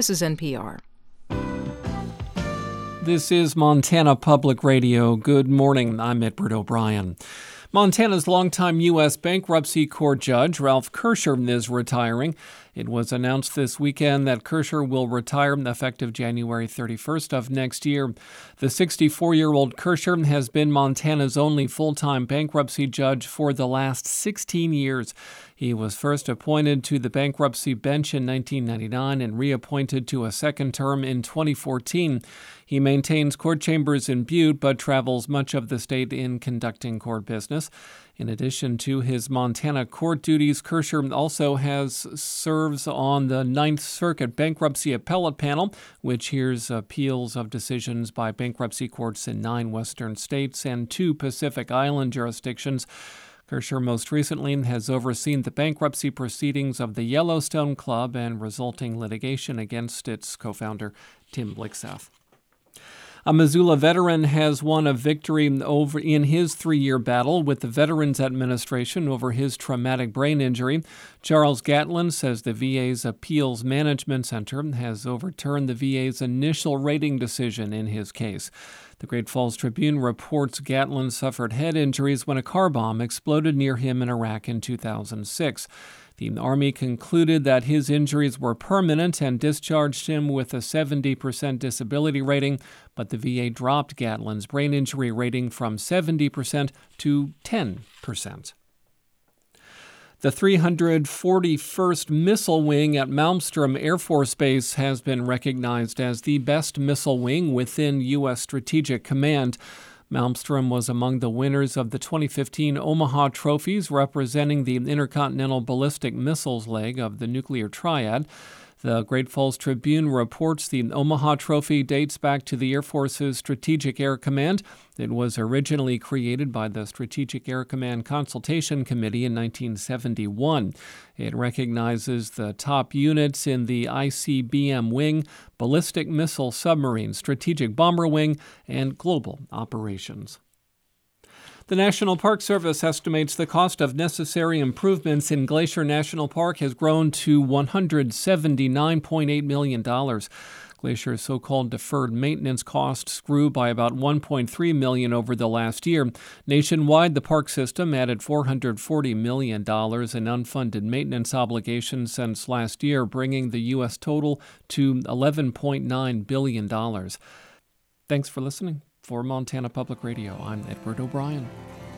This is NPR. This is Montana Public Radio. Good morning. I'm Edward O'Brien. Montana's longtime U.S. bankruptcy court judge, Ralph Kirscher, is retiring. It was announced this weekend that Kirscher will retire effective January 31st of next year. The 64-year-old Kirscher has been Montana's only full-time bankruptcy judge for the last 16 years. He was first appointed to the bankruptcy bench in 1999 and reappointed to a second term in 2014. He maintains court chambers in Butte, but travels much of the state in conducting court business. In addition to his Montana court duties, Kirscher also serves on the Ninth Circuit Bankruptcy Appellate Panel, which hears appeals of decisions by bankruptcy courts in 9 western states and 2 Pacific Island jurisdictions. Kirscher most recently has overseen the bankruptcy proceedings of the Yellowstone Club and resulting litigation against its co-founder, Tim Blixath. A Missoula veteran has won a victory in his 3-year battle with the Veterans Administration over his traumatic brain injury. Charles Gatlin says the VA's Appeals Management Center has overturned the VA's initial rating decision in his case. The Great Falls Tribune reports Gatlin suffered head injuries when a car bomb exploded near him in Iraq in 2006. The Army concluded that his injuries were permanent and discharged him with a 70% disability rating, but the VA dropped Gatlin's brain injury rating from 70% to 10%. The 341st Missile Wing at Malmstrom Air Force Base has been recognized as the best missile wing within U.S. Strategic Command. Malmstrom was among the winners of the 2015 Omaha Trophies, representing the intercontinental ballistic missiles leg of the nuclear triad. The Great Falls Tribune reports the Omaha Trophy dates back to the Air Force's Strategic Air Command. It was originally created by the Strategic Air Command Consultation Committee in 1971. It recognizes the top units in the ICBM Wing, Ballistic Missile Submarine, Strategic Bomber Wing, and Global Operations. The National Park Service estimates the cost of necessary improvements in Glacier National Park has grown to $179.8 million. Glacier's so-called deferred maintenance costs grew by about $1.3 million over the last year. Nationwide, the park system added $440 million in unfunded maintenance obligations since last year, bringing the U.S. total to $11.9 billion. Thanks for listening. For Montana Public Radio, I'm Edward O'Brien.